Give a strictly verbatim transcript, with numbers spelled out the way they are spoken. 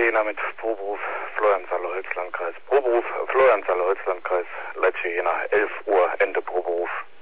Jena mit Proberuf Florian-Saale, Holzlandkreis. Proberuf Florian-Saale, Holzlandkreis, Leitche Jena, elf Uhr, Ende Proberuf.